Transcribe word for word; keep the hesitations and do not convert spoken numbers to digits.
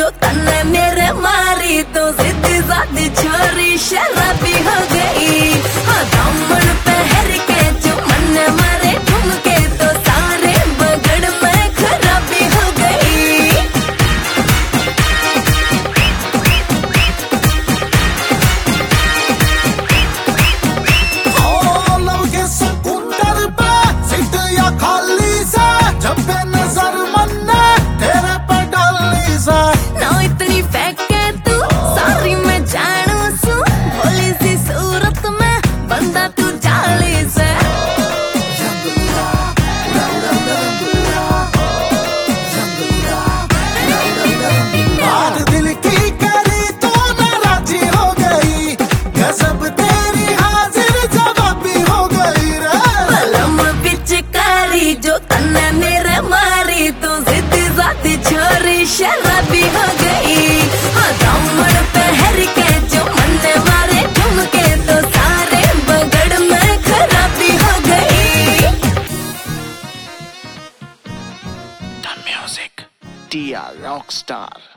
जो तन्ने मेरे मारी तो सीधी सादी छोरी शराबी हो गई। हाँ दामन पहर के जो मन मारे ठुमके तो सारे बगड़ में खराबी हो गई। ओ लब के सकुंदर पे सिट या खाली से जब पे नजर मन्ने तेरे पे डाली से ना इतनी फेंके तू सारी मैं जानू सू भोली सी सूरत में बंदा तू जाली से। बात दिल की करी तो नाराजी हो गई गजब तेरी हाजिर जवाबी हो गई रे। बलम पिचकारी जो तन्ने मेरे मारी तो सीधी सादी छोरी शराबी हो गई। हाँ दामन पहर के जो मन मारे ठुमके तो सारे बगड़ में खराबी हो गई। Done music. Tia Rockstar.